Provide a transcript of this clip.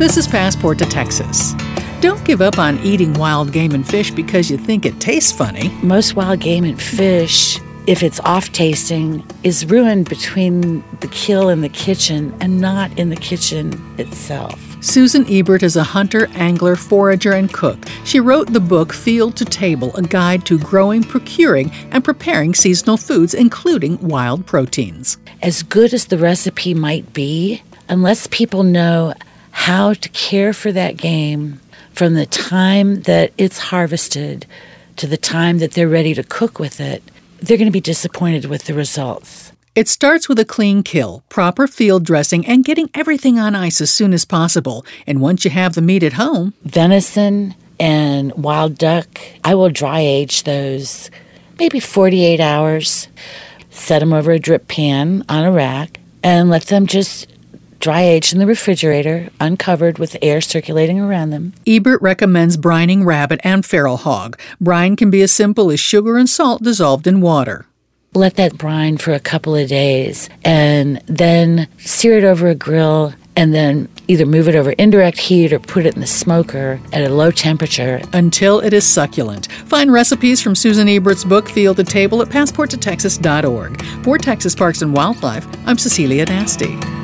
This is Passport to Texas. Don't give up on eating wild game and fish because you think it tastes funny. Most wild game and fish, if it's off-tasting, is ruined between the kill and the kitchen and not in the kitchen itself. Susan Ebert is a hunter, angler, forager, and cook. She wrote the book Field to Table, a guide to growing, procuring, and preparing seasonal foods, including wild proteins. As good as the recipe might be, unless people know how to care for that game from the time that it's harvested to the time that they're ready to cook with it, they're going to be disappointed with the results. It starts with a clean kill, proper field dressing, and getting everything on ice as soon as possible. And once you have the meat at home... Venison and wild duck, I will dry age those maybe 48 hours. Set them over a drip pan on a rack and let them just dry age in the refrigerator, uncovered with air circulating around them. Ebert recommends brining rabbit and feral hog. Brine can be as simple as sugar and salt dissolved in water. Let that brine for a couple of days and then sear it over a grill and then either move it over indirect heat or put it in the smoker at a low temperature. Until it is succulent. Find recipes from Susan Ebert's book Field to Table at passporttotexas.org. For Texas Parks and Wildlife, I'm Cecilia Nasty.